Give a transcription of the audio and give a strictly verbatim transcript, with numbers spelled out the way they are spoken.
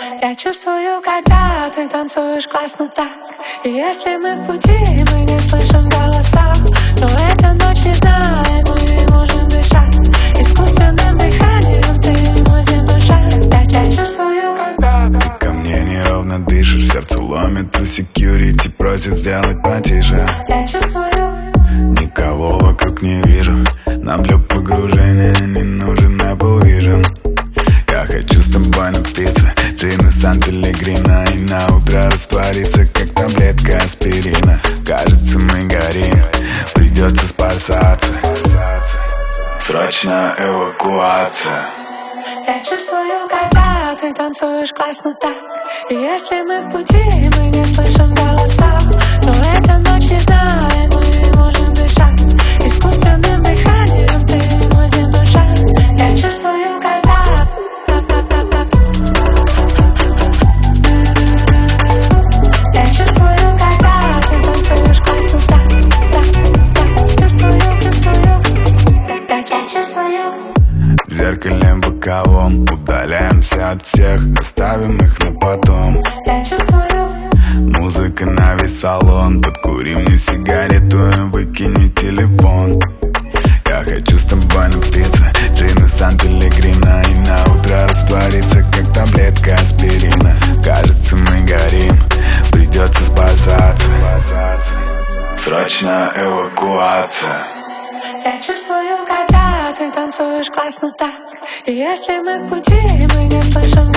Я чувствую, когда ты танцуешь классно так. И если мы в пути, мы не слышим голоса, но эта ночь не знает, мы можем дышать искусственным дыханием, ты мой земной шар. Я чувствую, когда ты ко мне неровно дышишь, сердце ломится, секьюрити просит сделать потише. Я чувствую, никого вокруг не вижу, нам для погружения не нужен Apple Vision. Я хочу с тобой напиться джина Сан-Пеллегрино и на утро раствориться, как таблетка аспирина. Кажется, мы горим, придется спасаться, срочная эвакуация. я чувствую, когда ты танцуешь классно так. И если мы в пути, мы не слышим голоса, но эта ночь не знает, мы можем дышать искусственным дыханием, ты мой земной шар. Я чувствую, когда Я чувствую, когда ты танцуешь классно так, так, так. Чувствую, чувствую, я чувствую. В зеркале боковом удаляемся от всех, оставим их на потом. Я чувствую, музыка на весь салон, подкури мне сигарету и выкини телефон. Я хочу с тобой напиться джина Сан-Пеллегрино и на утро раствориться, как таблетка аспирина. Кажется, мы горим, придется спасаться, срочная эвакуация. я чувствую, когда ты танцуешь классно так. И если мы в пути, мы не слышим